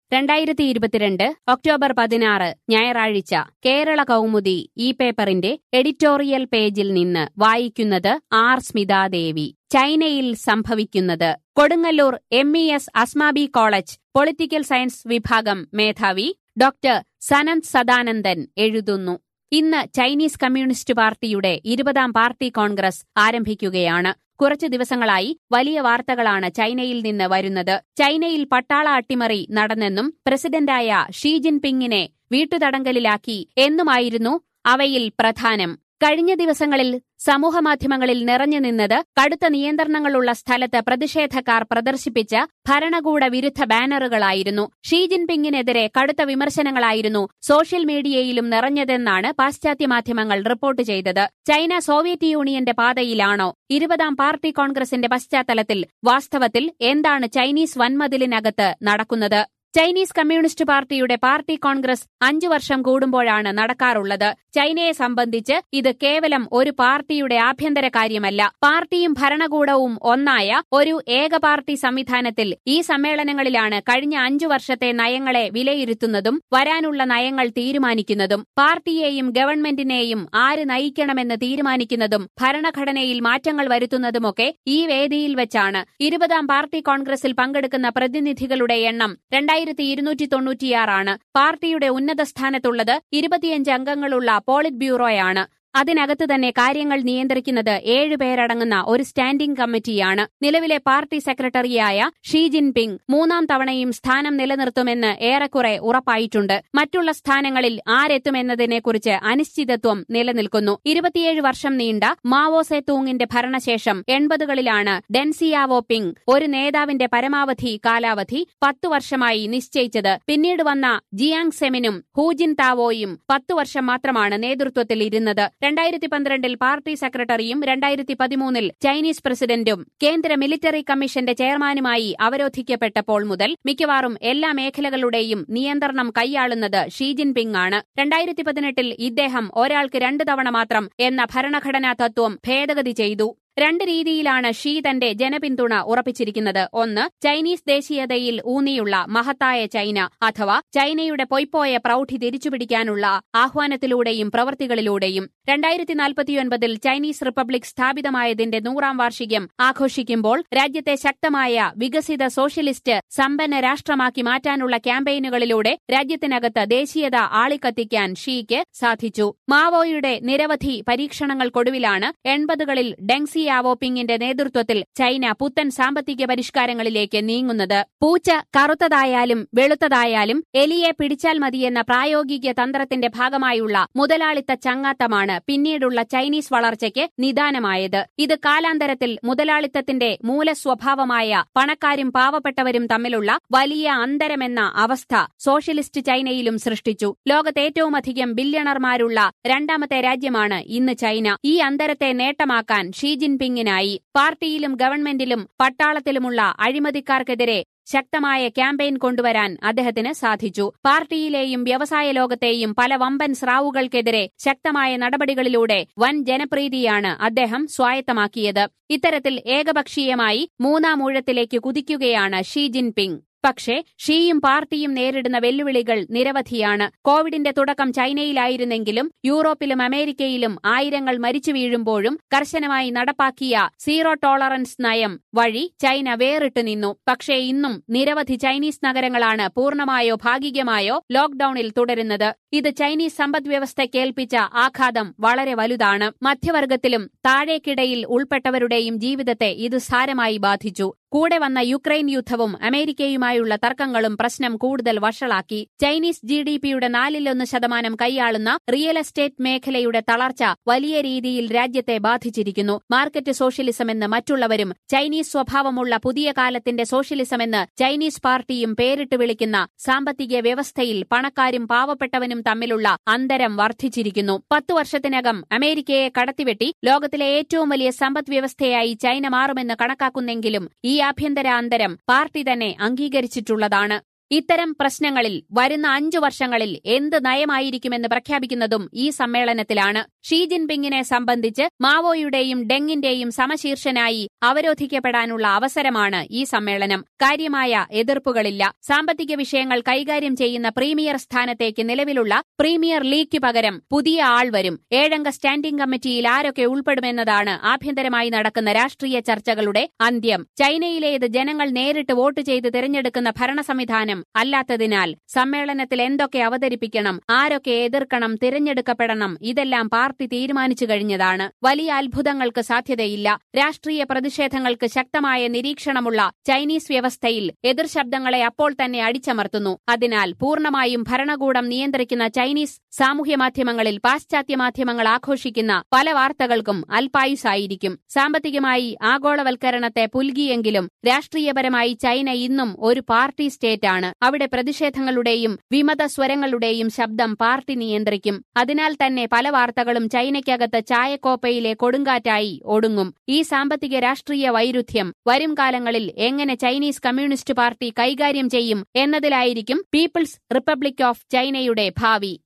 2022 October 16 ഞായറാഴ്ച കേരള കൗമുദി ഈ പേപ്പറിന്റെ എഡിറ്റോറിയൽ പേജിൽ നിന്ന് വായിക്കുന്നത് ആർ സ്മിതാദേവി. ചൈനയിൽ സംഭവിക്കുന്നത്. Kodungallur MES Asmabi college political science വിഭാഗം മേധാവി ഡോക്ടർ സനന്ത് സദാനന്ദൻ എഴുതുന്നു. ഇന്ന് ചൈനീസ് കമ്മ്യൂണിസ്റ്റ് പാർട്ടിയുടെ 20ാം പാർട്ടി കോൺഗ്രസ് ആരംഭിക്കുകയാണ്. കുറച്ചു ദിവസങ്ങളായി വലിയ വാർത്തകളാണ് ചൈനയിൽ നിന്ന് വരുന്നത്. ചൈനയിൽ പട്ടാള അട്ടിമറി നടന്നെന്നും പ്രസിഡന്റായ ഷീ ജിൻപിങ്ങിനെ വീട്ടുതടങ്കലിലാക്കി എന്നുമായിരുന്നു അവയിൽ പ്രധാനം. കഴിഞ്ഞ ദിവസങ്ങളിൽ സമൂഹമാധ്യമങ്ങളിൽ നിറഞ്ഞു നിന്നത് കടുത്ത നിയന്ത്രണങ്ങളുള്ള സ്ഥലത്ത് പ്രതിഷേധക്കാർ പ്രദർശിപ്പിച്ച ഭരണകൂട വിരുദ്ധ ബാനറുകളായിരുന്നു. ഷീ ജിൻപിങ്ങിനെതിരെ കടുത്ത വിമർശനങ്ങളായിരുന്നു സോഷ്യൽ മീഡിയയിലും നിറഞ്ഞതെന്നാണ് പാശ്ചാത്യ മാധ്യമങ്ങൾ റിപ്പോർട്ട് ചെയ്തത്. ചൈന സോവിയറ്റ് യൂണിയന്റെ പാതയിലാണോ? 20ാം പാർട്ടി കോൺഗ്രസിന്റെ പശ്ചാത്തലത്തിൽ വാസ്തവത്തിൽ എന്താണ് ചൈനീസ് വൻമതിലിനകത്ത് നടക്കുന്നത്? ചൈനീസ് കമ്മ്യൂണിസ്റ്റ് പാർട്ടിയുടെ പാർട്ടി കോൺഗ്രസ് 5 വർഷം കൂടുമ്പോഴാണ് നടക്കാറുള്ളത്. ചൈനയെ സംബന്ധിച്ച് ഇത് കേവലം ഒരു പാർട്ടിയുടെ ആഭ്യന്തര കാര്യമല്ല. പാർട്ടിയും ഭരണകൂടവും ഒന്നായ ഒരു ഏക പാർട്ടി സംവിധാനത്തിൽ ഈ സമ്മേളനങ്ങളിലാണ് കഴിഞ്ഞ 5 വർഷത്തെ നയങ്ങളെ വിലയിരുത്തുന്നതും വരാനുള്ള നയങ്ങൾ തീരുമാനിക്കുന്നതും. പാർട്ടിയെയും ഗവൺമെന്റിനെയും ആര് നയിക്കണമെന്ന് തീരുമാനിക്കുന്നതും ഭരണഘടനയിൽ മാറ്റങ്ങൾ വരുത്തുന്നതുമൊക്കെ ഈ വേദിയിൽ വെച്ചാണ്. 20ാം പാർട്ടി കോൺഗ്രസിൽ പങ്കെടുക്കുന്ന പ്രതിനിധികളുടെ എണ്ണം 2296 പാർട്ടിയുടെ ഉന്നത സ്ഥാനത്തുള്ളത് 25 അംഗങ്ങളുള്ള പോളിറ്റ് ബ്യൂറോയാണ്. അതിനകത്ത് തന്നെ കാര്യങ്ങൾ നിയന്ത്രിക്കുന്നത് 7 പേരടങ്ങുന്ന ഒരു സ്റ്റാൻഡിംഗ് കമ്മിറ്റിയാണ്. നിലവിലെ പാർട്ടി സെക്രട്ടറിയായ ഷീ ജിൻപിങ് 3ാം തവണയും സ്ഥാനം നിലനിർത്തുമെന്ന് ഏറെക്കുറെ ഉറപ്പായിട്ടുണ്ട്. മറ്റുള്ള സ്ഥാനങ്ങളിൽ ആരെത്തുമെന്നതിനെക്കുറിച്ച് അനിശ്ചിതത്വം നിലനിൽക്കുന്നു. 27 വർഷം നീണ്ട മാവോ സെ തൂങ്ങിന്റെ ഭരണശേഷം 80കളിലാണ് ഡെൻ സിയാവോപിങ് ഒരു നേതാവിന്റെ പരമാവധി കാലാവധി 10 വർഷമായി നിശ്ചയിച്ചത്. പിന്നീട് വന്ന ജിയാങ് സെമിനും ഹൂ ജിൻ താവോയും 10 വർഷം മാത്രമാണ് നേതൃത്വത്തിൽ ഇരുന്നത്. 2012 പാർട്ടി സെക്രട്ടറിയും 2013 ചൈനീസ് പ്രസിഡന്റും കേന്ദ്ര മിലിറ്ററി കമ്മീഷന്റെ ചെയർമാനുമായി അവരോധിക്കപ്പെട്ടപ്പോൾ മുതൽ മിക്കവാറും എല്ലാ മേഖലകളുടെയും നിയന്ത്രണം കൈയാളുന്നത് ഷീ ജിൻപിങ് ആണ്. 2018 ഇദ്ദേഹം ഒരാൾക്ക് 2 തവണ മാത്രം എന്ന ഭരണഘടനാ തത്വം ഭേദഗതി ചെയ്തു. 2 രീതിയിലാണ് ഷീ തന്റെ ജനപിന്തുണ ഉറപ്പിച്ചിരിക്കുന്നത്. ഒന്ന്, ചൈനീസ് ദേശീയതയിൽ ഊന്നിയുള്ള മഹത്തായ ചൈന അഥവാ ചൈനയുടെ പൊയ്പോയ പ്രൗഢി തിരിച്ചുപിടിക്കാനുള്ള ആഹ്വാനത്തിലൂടെയും പ്രവൃത്തികളിലൂടെയും. 2049 ചൈനീസ് റിപ്പബ്ലിക് സ്ഥാപിതമായതിന്റെ 100ാം വാർഷികം ആഘോഷിക്കുമ്പോൾ രാജ്യത്തെ ശക്തമായ വികസിത സോഷ്യലിസ്റ്റ് സമ്പന്ന രാഷ്ട്രമാക്കി മാറ്റാനുള്ള ക്യാമ്പയിനുകളിലൂടെ രാജ്യത്തിനകത്ത് ദേശീയത ആളിക്കത്തിക്കാൻ ഷീക്ക് സാധിച്ചു. മാവോയുടെ നിരവധി പരീക്ഷണങ്ങൾക്കൊടുവിലാണ് 80കളിൽ ഡെങ് സിയാവോപിങ്ങിന്റെ നേതൃത്വത്തിൽ ചൈന പുത്തൻ സാമ്പത്തിക പരിഷ്കാരങ്ങളിലേക്ക് നീങ്ങുന്നത്. പൂച്ച കറുത്തതായാലും വെളുത്തതായാലും എലിയെ പിടിച്ചാൽ മതിയെന്ന പ്രായോഗിക തന്ത്രത്തിന്റെ ഭാഗമായുള്ള മുതലാളിത്ത ചങ്ങാത്തമാണ് പിന്നീടുള്ള ചൈനീസ് വളർച്ചയ്ക്ക് നിദാനമായത്. ഇത് കാലാന്തരത്തിൽ മുതലാളിത്തത്തിന്റെ മൂലസ്വഭാവമായ പണക്കാരും പാവപ്പെട്ടവരും തമ്മിലുള്ള വലിയ അന്തരമെന്ന അവസ്ഥ സോഷ്യലിസ്റ്റ് ചൈനയിലും സൃഷ്ടിച്ചു. ലോകത്ത് ഏറ്റവുമധികം ബില്യണർമാരുള്ള 2ാമത്തെ രാജ്യമാണ് ഇന്ന് ചൈന. ഈ അന്തരത്തെ നേട്ടമാക്കാൻ ഷീ ജിൻപിങ്ങിനായി. പാർട്ടിയിലും ഗവൺമെന്റിലും പട്ടാളത്തിലുമുള്ള അഴിമതിക്കാർക്കെതിരെ ശക്തമായ ക്യാമ്പയിൻ കൊണ്ടുവരാൻ അദ്ദേഹത്തിന് സാധിച്ചു. പാർട്ടിയിലെയും വ്യവസായ ലോകത്തെയും പല വമ്പൻ സ്രാവുകൾക്കെതിരെ ശക്തമായ നടപടികളിലൂടെ വൻ ജനപ്രീതിയാണ് അദ്ദേഹം സ്വായത്തമാക്കിയത്. ഇത്തരത്തിൽ ഏകപക്ഷീയമായി 3ാം ഊഴത്തിലേക്ക് കുതിക്കുകയാണ് ഷീ ജിൻപിങ്. പക്ഷേ ഷീയും പാർട്ടിയും നേരിടുന്ന വെല്ലുവിളികൾ നിരവധിയാണ്. കോവിഡിന്റെ തുടക്കം ചൈനയിലായിരുന്നെങ്കിലും യൂറോപ്പിലും അമേരിക്കയിലും ആയിരങ്ങൾ മരിച്ചു വീഴുമ്പോഴും കർശനമായി നടപ്പാക്കിയ സീറോ ടോളറൻസ് നയം വഴി ചൈന വേറിട്ടു നിന്നു. പക്ഷേ ഇന്നും നിരവധി ചൈനീസ് നഗരങ്ങളാണ് പൂർണ്ണമായോ ഭാഗികമായോ ലോക്ഡൌണിൽ തുടരുന്നത്. ഇത് ചൈനീസ് സമ്പദ്വ്യവസ്ഥയ്ക്കേൽപ്പിച്ച ആഘാതം വളരെ വലുതാണ്. മധ്യവർഗത്തിലും താഴേക്കിടയിൽ ഉൾപ്പെട്ടവരുടെയും ജീവിതത്തെ ഇത് സാരമായി ബാധിച്ചു. കൂടെ വന്ന യുക്രൈൻ യുദ്ധവും അമേരിക്കയുമായുള്ള തർക്കങ്ങളും പ്രശ്നം കൂടുതൽ വഷളാക്കി. ചൈനീസ് GDPയുടെ 4% കൈയാളുന്ന റിയൽ എസ്റ്റേറ്റ് മേഖലയുടെ തളർച്ച വലിയ രീതിയിൽ രാജ്യത്തെ ബാധിച്ചിരിക്കുന്നു. മാർക്കറ്റ് സോഷ്യലിസമെന്ന് മറ്റുള്ളവരും ചൈനീസ് സ്വഭാവമുള്ള പുതിയ കാലത്തിന്റെ സോഷ്യലിസമെന്ന് ചൈനീസ് പാർട്ടിയും പേരിട്ട് വിളിക്കുന്ന സാമ്പത്തിക വ്യവസ്ഥയിൽ പണക്കാരും പാവപ്പെട്ടവനും തമ്മിലുള്ള അന്തരം വർദ്ധിച്ചിരിക്കുന്നു. 10 വർഷത്തിനകം അമേരിക്കയെ കടത്തിവെട്ടി ലോകത്തിലെ ഏറ്റവും വലിയ സമ്പദ്വ്യവസ്ഥയായി ചൈന മാറുമെന്ന് കണക്കാക്കുന്നെങ്കിലും ഈ ആഭ്യന്തര അന്തരം പാർട്ടി തന്നെ അംഗീകരിച്ചിട്ടുള്ളതാണ്. ഇത്തരം പ്രശ്നങ്ങളിൽ വരുന്ന 5 വർഷങ്ങളിൽ എന്ത് നയമായിരിക്കുമെന്ന് പ്രഖ്യാപിക്കുന്നതും ഈ സമ്മേളനത്തിലാണ്. ഷീ ജിൻപിങ്ങിനെ സംബന്ധിച്ച് മാവോയുടെയും ഡെങ്ങിന്റെയും സമശീർഷനായി അവരോധിക്കപ്പെടാനുള്ള അവസരമാണ് ഈ സമ്മേളനം. കാര്യമായ എതിർപ്പുകളില്ല. സാമ്പത്തിക വിഷയങ്ങൾ കൈകാര്യം ചെയ്യുന്ന പ്രീമിയർ സ്ഥാനത്തേക്ക് നിലവിലുള്ള പ്രീമിയർ ലീഗിന് പകരം പുതിയ ആൾ വരും. 7-അംഗ സ്റ്റാൻഡിംഗ് കമ്മിറ്റിയിൽ ആരൊക്കെ ഉൾപ്പെടുമെന്നതാണ് ആഭ്യന്തരമായി നടക്കുന്ന രാഷ്ട്രീയ ചർച്ചകളുടെ അന്ത്യം. ചൈനയിലേത് ജനങ്ങൾ നേരിട്ട് വോട്ട് ചെയ്ത് തിരഞ്ഞെടുക്കുന്ന ഭരണ സംവിധാനം അല്ലാത്തതിനാൽ സമ്മേളനത്തിൽ എന്തൊക്കെ അവതരിപ്പിക്കണം, ആരൊക്കെ എതിർക്കണം, തിരഞ്ഞെടുക്കപ്പെടണം, ഇതെല്ലാം പാർട്ടി തീരുമാനിച്ചു കഴിഞ്ഞതാണ്. വലിയ അത്ഭുതങ്ങൾക്ക് സാധ്യതയില്ല. രാഷ്ട്രീയ പ്രതിഷേധങ്ങൾക്ക് ശക്തമായ നിരീക്ഷണമുള്ള ചൈനീസ് വ്യവസ്ഥയിൽ എതിർശബ്ദങ്ങളെ അപ്പോൾ തന്നെ അടിച്ചമർത്തുന്നു. അതിനാൽ പൂർണ്ണമായും ഭരണകൂടം നിയന്ത്രിക്കുന്ന ചൈനീസ് സാമൂഹ്യമാധ്യമങ്ങളിൽ പാശ്ചാത്യ മാധ്യമങ്ങൾ ആഘോഷിക്കുന്ന പല വാർത്തകൾക്കും അല്പായുസായിരിക്കും. സാമ്പത്തികമായി ആഗോളവൽക്കരണത്തെ പുൽകിയെങ്കിലും രാഷ്ട്രീയപരമായി ചൈന ഇന്നും ഒരു പാർട്ടി സ്റ്റേറ്റാണ്. അവിടെ പ്രതിഷേധങ്ങളുടെയും വിമത സ്വരങ്ങളുടെയും ശബ്ദം പാർട്ടി നിയന്ത്രിക്കും. അതിനാൽ തന്നെ പല വാർത്തകളും ചൈനയ്ക്കകത്ത് ചായക്കോപ്പയിലെ കൊടുങ്കാറ്റായി ഒടുങ്ങും. ഈ സാമ്പത്തിക രാഷ്ട്രീയ വൈരുദ്ധ്യം വരും കാലങ്ങളിൽ എങ്ങനെ ചൈനീസ് കമ്മ്യൂണിസ്റ്റ് പാർട്ടി കൈകാര്യം ചെയ്യും എന്നതിലായിരിക്കും പീപ്പിൾസ് റിപ്പബ്ലിക് ഓഫ് ചൈനയുടെ ഭാവി.